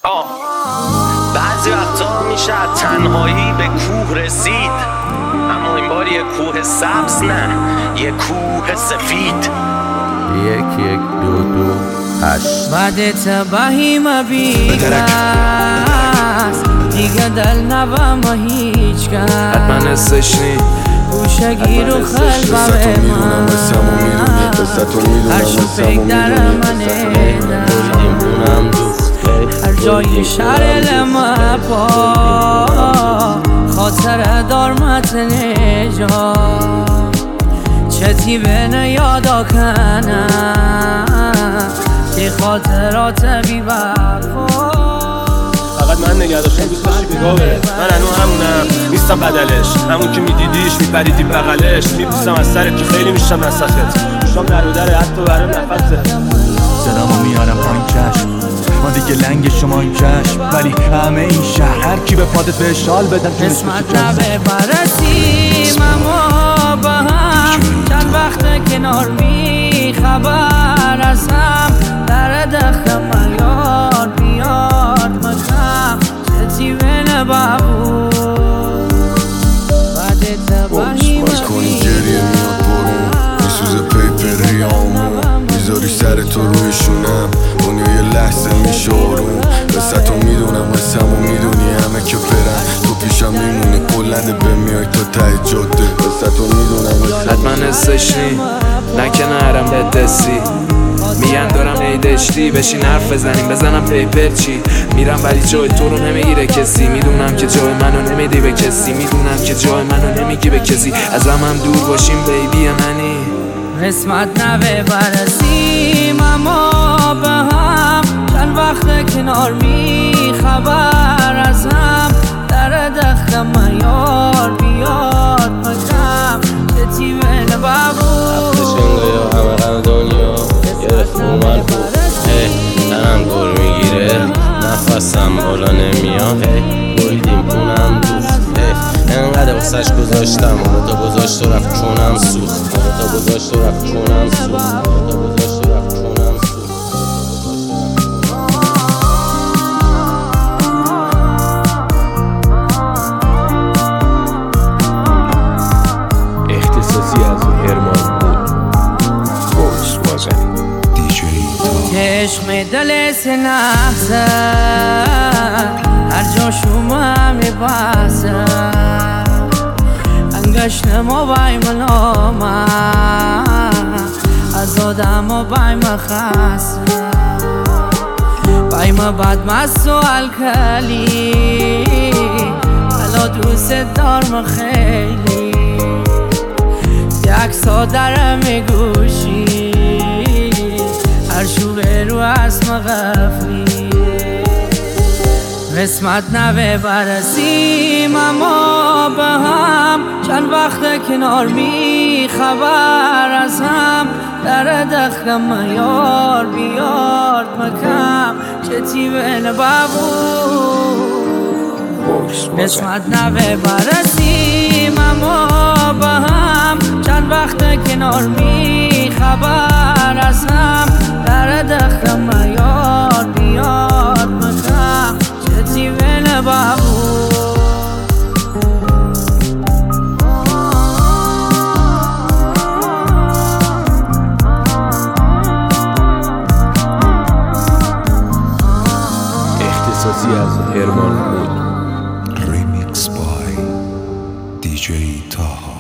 بعضی وقتا میشه تنهایی به کوه رسید، اما این بار یه کوه سبز نه، یه کوه سفید. 1-1-2-2-8 بعد تباهی مبیگست دیگه دل نبم و هیچ کس حتما حسش نی گوشگیر و خلبه من هرشو فکر در منه هر جای شهر لمپا خاطر دار متن جا چتی بینه یادا کنم که خاطرات بی وفا. فقط من نگه داشتم دوست داشتی بگاه بره، من هنو همونم نیستم بدلش، همون که میدیدیش میپریدی بغلش، میبوسم از سرت که خیلی میشم نسخت، دوشم در و دره حتی برای نفسه. صدامو میارم پایین چشم، ما دیگه لنگ شما این چشم، ولی همه این شهر هر کی به پادت به شال بدن قسمت نبه برسیم اما با هم چند وقت کنار بی خبر از هم در دخم یار بیاد مکم چتی بین بابو بعد تباهی کنی گریه میاد برون میسوزه پیپر ریامون میذاری سر تو روی شونم دنیا یه لحظه میشه آروم قصتو میدونم قصمو میدونی همه که برن تو پیشم میمونی قول نده بمیای تا ته جاده قصتو میدونم حتما حسش نی نکنارم بدستی میگن دارم ایدشتی بشین حرف بزنم پیپر چی میرم ولی جای تو رو نمیگیره کسی میدونم که جای منو نمیدی به کسی میدونم که جای منو نمیگی به کسی ازم هم دور باشیم بیبی منی قسمت نوه برسیم اما به هم چند وقت کنار می خبر از هم در دختم یار بیاد مکم چتی بین بابو افتشنگا یا همه غم دنیا گرفت اومد بود تنم دور میگیره نفسم بالا نمیاد بریدیم پونم دوخت انقدر واسش گذاشتم تا گذاشت و رفت چونم سوخت اختصاصی از هرمان بود. بوکس بازنی دیجی چشم دل سنحسه هر جا شما میباسه انگشت ما بای ملامه از آدم و بای مخصه بای ما بعد ما سوال کلی حالا دوست دارم خیلی یک سادر میگوشی هر شوه رو اسم غفلی قسمت نوه برسیم اما به هم چند وقت کنار می خبر از هم در دختم یار بیاد مکم چتی بین بابو قسمت نوه برسیم اما به هم چند وقت کنار می خبر از هم در دختم یار بیاد مکم چتی بین بابو اختصاصی از هرمان بود. ریمیکس بای دیجی تاها.